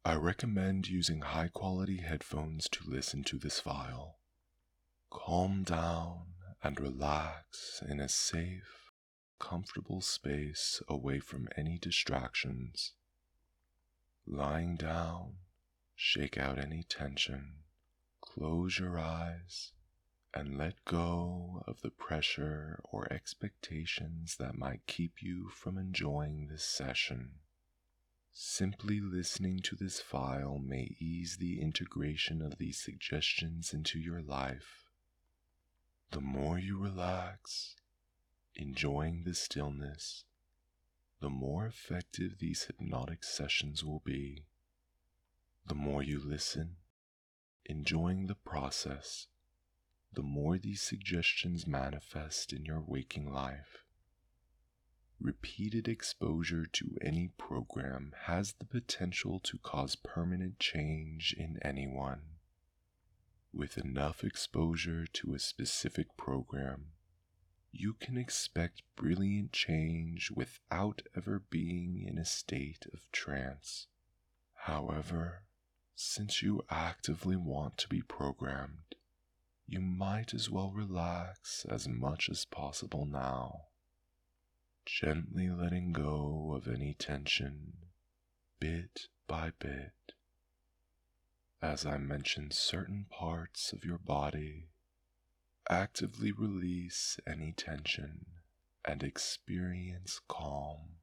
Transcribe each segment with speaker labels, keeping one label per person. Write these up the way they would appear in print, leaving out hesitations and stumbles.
Speaker 1: I recommend using high-quality headphones to listen to this file. Calm down and relax in a safe, comfortable space away from any distractions. Lying down, shake out any tension, close your eyes, and let go of the pressure or expectations that might keep you from enjoying this session. Simply listening to this file may ease the integration of these suggestions into your life. The more you relax, enjoying the stillness, the more effective these hypnotic sessions will be. The more you listen, enjoying the process, the more these suggestions manifest in your waking life. Repeated exposure to any program has the potential to cause permanent change in anyone. With enough exposure to a specific program, you can expect brilliant change without ever being in a state of trance. However, since you actively want to be programmed, you might as well relax as much as possible now, gently letting go of any tension, bit by bit. As I mention certain parts of your body, actively release any tension and experience calm.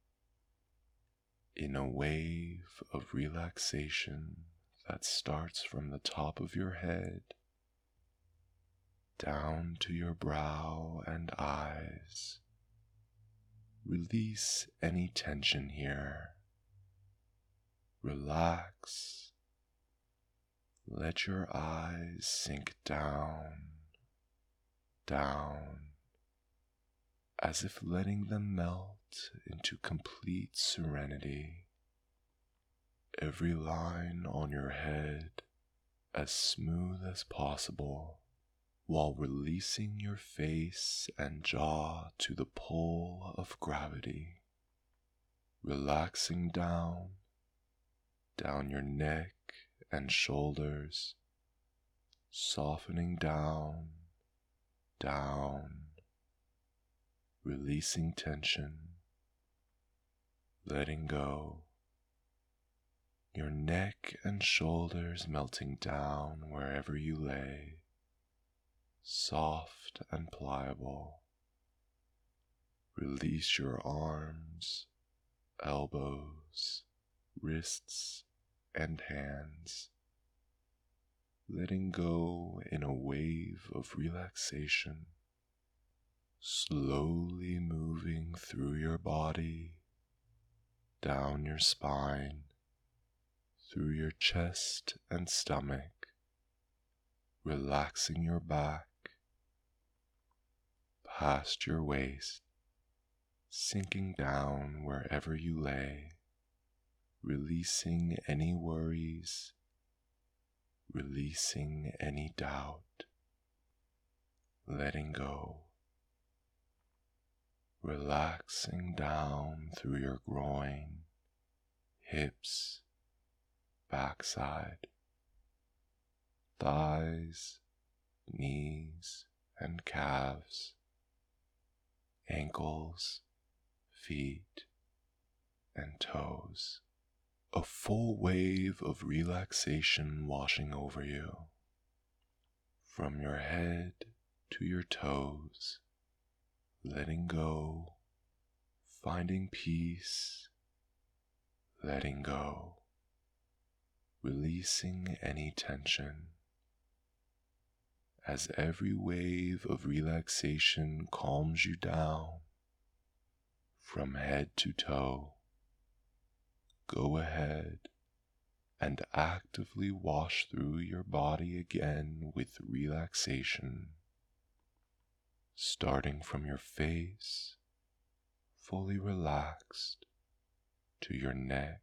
Speaker 1: In a wave of relaxation that starts from the top of your head down to your brow and eyes. Release any tension here. Relax. Let your eyes sink down, as if letting them melt into complete serenity. Every line on your head as smooth as possible, while releasing your face and jaw to the pull of gravity. Relaxing down your neck and shoulders, softening down, releasing tension, letting go. Your neck and shoulders melting down wherever you lay, soft and pliable. Release your arms, elbows, wrists, and hands, letting go in a wave of relaxation, slowly moving through your body, down your spine, through your chest and stomach, relaxing your back, past your waist, sinking down wherever you lay, releasing any worries, releasing any doubt, letting go, relaxing down through your groin, hips, backside, thighs, knees, and calves, ankles, feet, and toes. A full wave of relaxation washing over you, from your head to your toes, letting go, finding peace, letting go, releasing any tension. As every wave of relaxation calms you down, from head to toe, go ahead and actively wash through your body again with relaxation, starting from your face, fully relaxed, to your neck,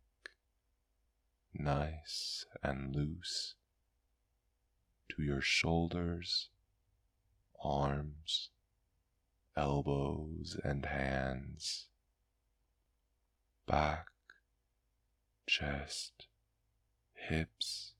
Speaker 1: nice and loose, to your shoulders, arms, elbows and hands, back, chest, hips,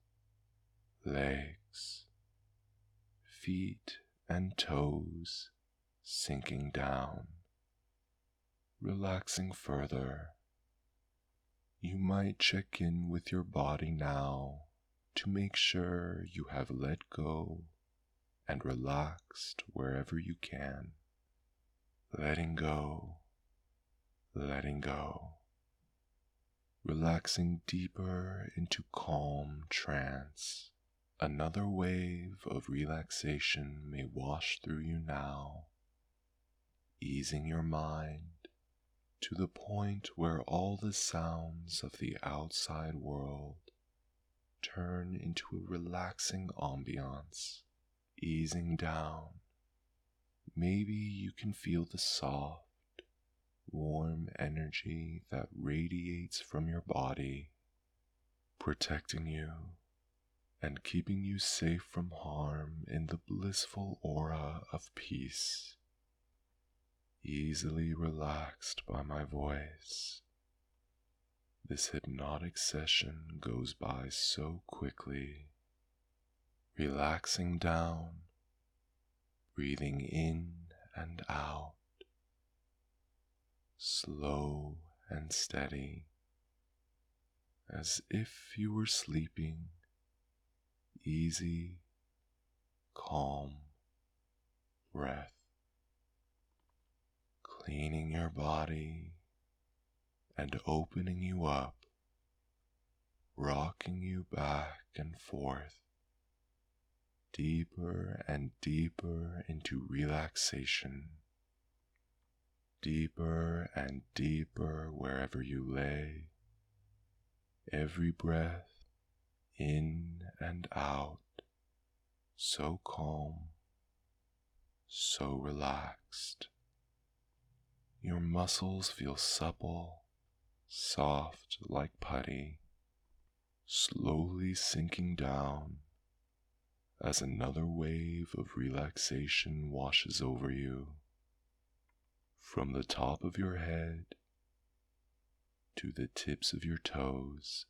Speaker 1: legs, feet and toes sinking down, relaxing further. You might check in with your body now to make sure you have let go and relaxed wherever you can. Letting go, letting go. Relaxing deeper into calm trance. Another wave of relaxation may wash through you now, easing your mind to the point where all the sounds of the outside world turn into a relaxing ambiance, easing down. Maybe you can feel the soft, warm energy that radiates from your body, protecting you and keeping you safe from harm in the blissful aura of peace. Easily relaxed by my voice. This hypnotic session goes by so quickly. Relaxing down, breathing in and out, slow and steady, as if you were sleeping, easy, calm breath, cleaning your body and opening you up, rocking you back and forth, deeper and deeper into relaxation, deeper and deeper wherever you lay. Every breath in and out, so calm, so relaxed. Your muscles feel supple, soft like putty, slowly sinking down as another wave of relaxation washes over you. From the top of your head to the tips of your toes,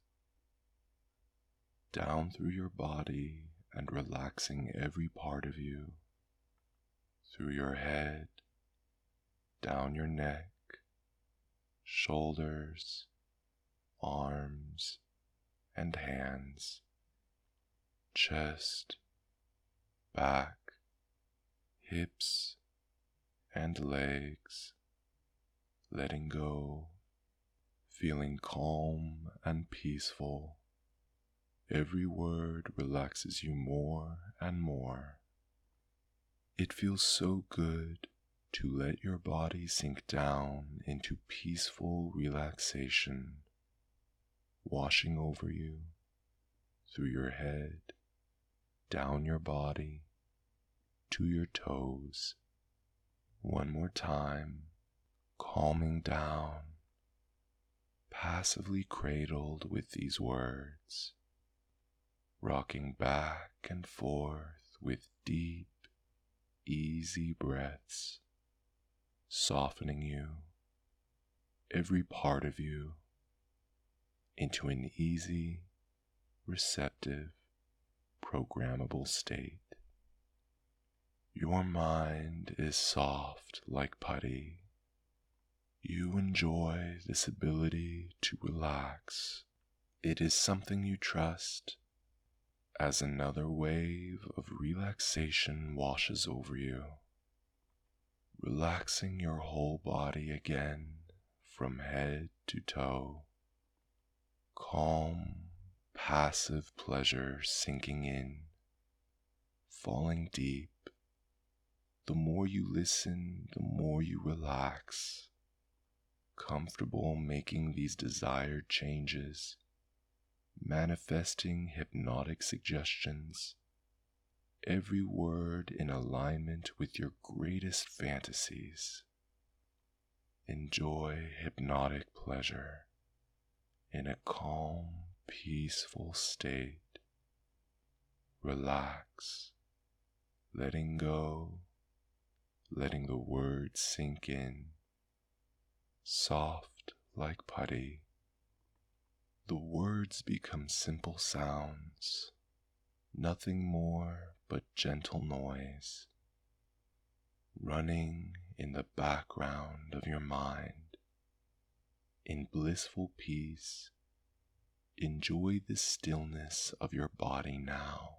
Speaker 1: down through your body and relaxing every part of you, through your head, down your neck, shoulders, arms, and hands, chest, back, hips, and legs, letting go, feeling calm and peaceful. Every word relaxes you more and more. It feels so good to let your body sink down into peaceful relaxation, washing over you, through your head, down your body, to your toes. One more time, calming down, passively cradled with these words, rocking back and forth with deep, easy breaths, softening you, every part of you, into an easy, receptive, programmable state. Your mind is soft like putty. You enjoy this ability to relax. It is something you trust as another wave of relaxation washes over you, relaxing your whole body again from head to toe. Calm, passive pleasure sinking in, falling deep. The more you listen, the more you relax, comfortable making these desired changes, manifesting hypnotic suggestions, every word in alignment with your greatest fantasies. Enjoy hypnotic pleasure in a calm, peaceful state. Relax, letting go, letting the words sink in, soft like putty. The words become simple sounds, nothing more but gentle noise, running in the background of your mind. In blissful peace, enjoy the stillness of your body now.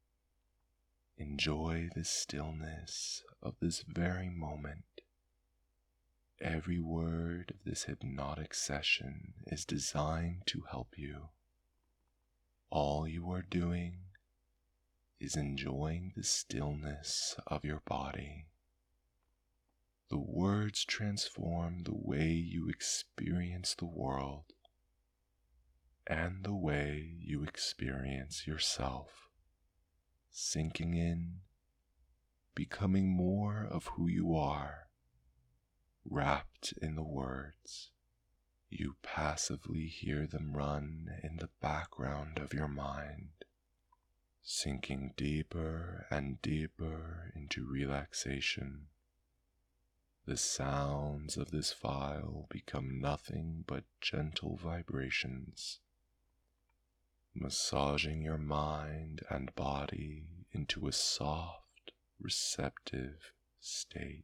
Speaker 1: Enjoy the stillness of this very moment. Every word of this hypnotic session is designed to help you. All you are doing is enjoying the stillness of your body. The words transform the way you experience the world and the way you experience yourself, sinking in, becoming more of who you are. Wrapped in the words, you passively hear them run in the background of your mind, sinking deeper and deeper into relaxation. The sounds of this file become nothing but gentle vibrations, massaging your mind and body into a soft, receptive state.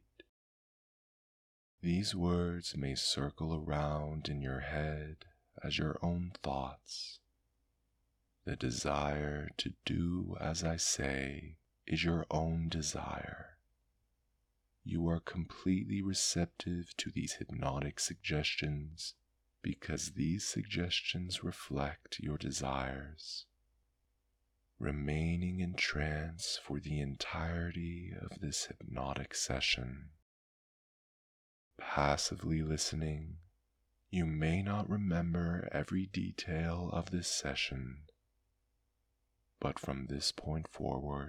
Speaker 1: These words may circle around in your head as your own thoughts. The desire to do as I say is your own desire. You are completely receptive to these hypnotic suggestions because these suggestions reflect your desires. Remaining in trance for the entirety of this hypnotic session. Passively listening, you may not remember every detail of this session, but from this point forward,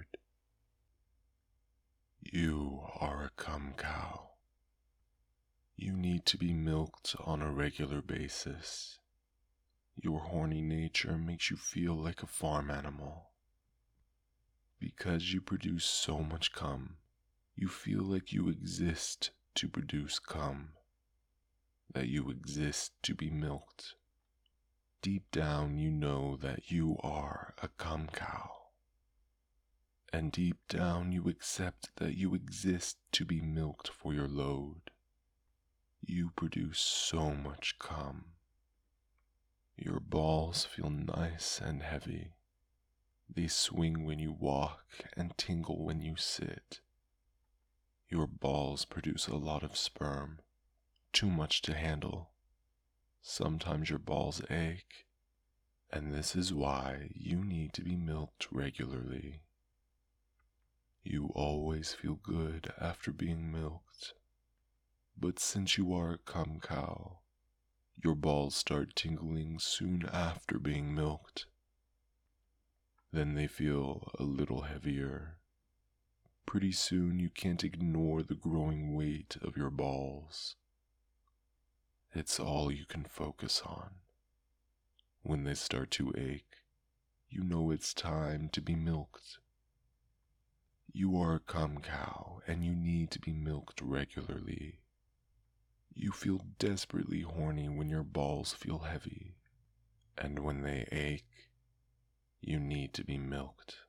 Speaker 1: you are a cum cow. You need to be milked on a regular basis. Your horny nature makes you feel like a farm animal. Because you produce so much cum, you feel like you exist to produce cum, that you exist to be milked. Deep down you know that you are a cum cow. And deep down you accept that you exist to be milked for your load. You produce so much cum. Your balls feel nice and heavy. They swing when you walk and tingle when you sit. Your balls produce a lot of sperm, too much to handle. Sometimes your balls ache, and this is why you need to be milked regularly. You always feel good after being milked, but since you are a cum cow, your balls start tingling soon after being milked. Then they feel a little heavier. Pretty soon you can't ignore the growing weight of your balls. It's all you can focus on. When they start to ache, you know it's time to be milked. You are a cum cow and you need to be milked regularly. You feel desperately horny when your balls feel heavy, and when they ache, you need to be milked.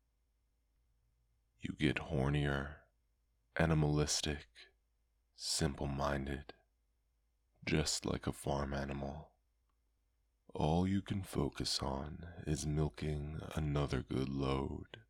Speaker 1: You get hornier, animalistic, simple-minded, just like a farm animal. All you can focus on is milking another good load.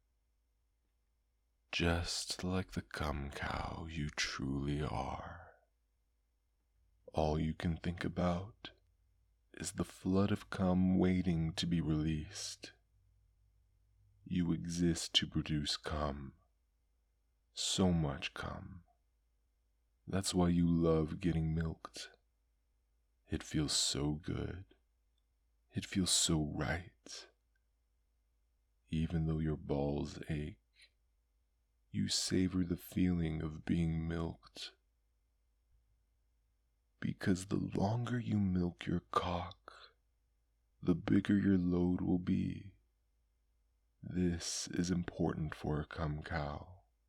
Speaker 1: Just like the cum cow you truly are. All you can think about is the flood of cum waiting to be released. You exist to produce cum. So much cum. That's why you love getting milked. It feels so good. It feels so right. Even though your balls ache, you savor the feeling of being milked. Because the longer you milk your cock, the bigger your load will be. This is important for a cum cow.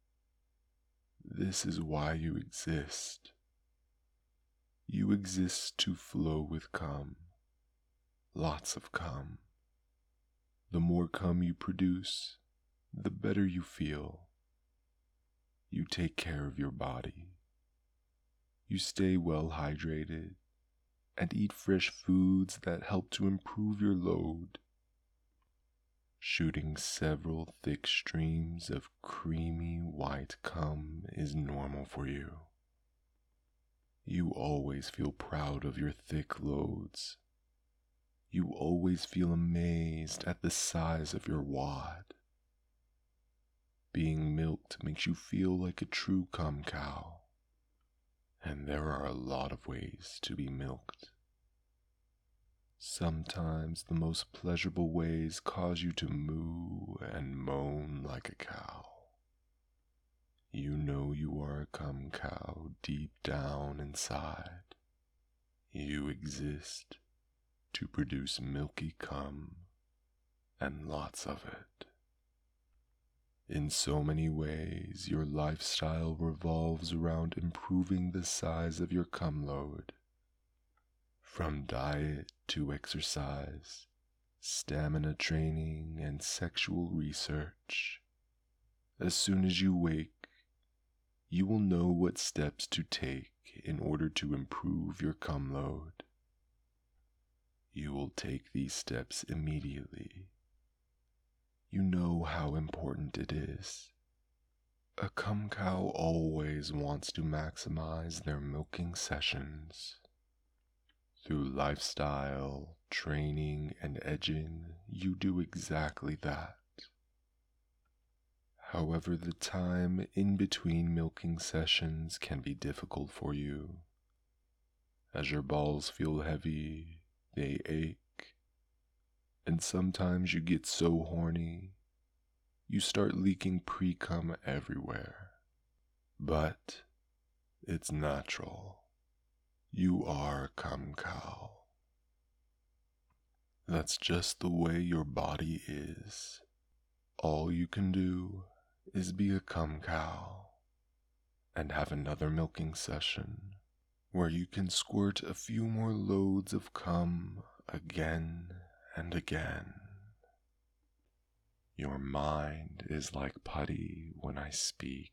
Speaker 1: This is why you exist. You exist to flow with cum, lots of cum. The more cum you produce, the better you feel. You take care of your body. You stay well hydrated and eat fresh foods that help to improve your load. Shooting several thick streams of creamy white cum is normal for you. You always feel proud of your thick loads. You always feel amazed at the size of your wad. Being milked makes you feel like a true cum cow. And there are a lot of ways to be milked. Sometimes the most pleasurable ways cause you to moo and moan like a cow. You know you are a cum cow deep down inside. You exist to produce milky cum, and lots of it. In so many ways, your lifestyle revolves around improving the size of your cum load. From diet to exercise, stamina training, and sexual research. As soon as you wake, you will know what steps to take in order to improve your cum load. You will take these steps immediately. You know how important it is. A cum cow always wants to maximize their milking sessions. Through lifestyle, training, and edging, you do exactly that. However, the time in between milking sessions can be difficult for you. As your balls feel heavy, they ache, and sometimes you get so horny, you start leaking pre-cum everywhere. But it's natural. You are a cum cow. That's just the way your body is. All you can do is be a cum cow and have another milking session where you can squirt a few more loads of cum again and again. Your mind is like putty when I speak,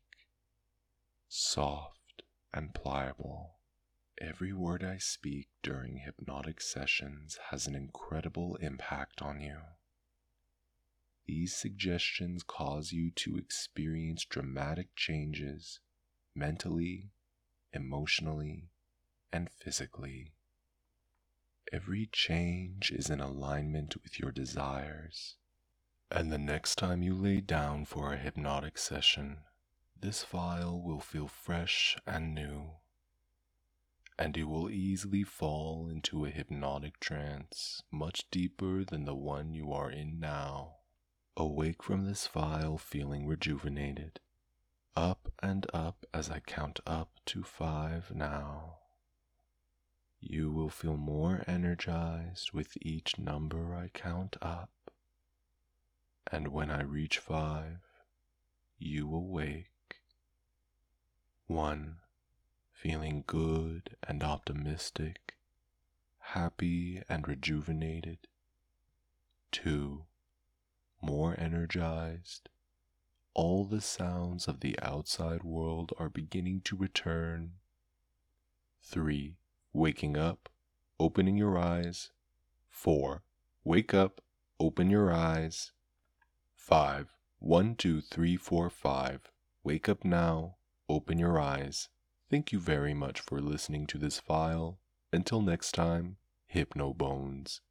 Speaker 1: soft and pliable. Every word I speak during hypnotic sessions has an incredible impact on you. These suggestions cause you to experience dramatic changes mentally, emotionally, and physically. Every change is in alignment with your desires. And the next time you lay down for a hypnotic session, this file will feel fresh and new. And you will easily fall into a hypnotic trance much deeper than the one you are in now. Awake from this file feeling rejuvenated. Up and up as I count up to 5 now. You will feel more energized with each number I count up. And when I reach 5, you awake. 1. Feeling good and optimistic, happy and rejuvenated. 2. More energized. All the sounds of the outside world are beginning to return. 3. Waking up, opening your eyes. 4. Wake up, open your eyes. 5. 1, 2, 3, 4, 5. Wake up now, open your eyes. Thank you very much for listening to this file. Until next time, Hypnobones.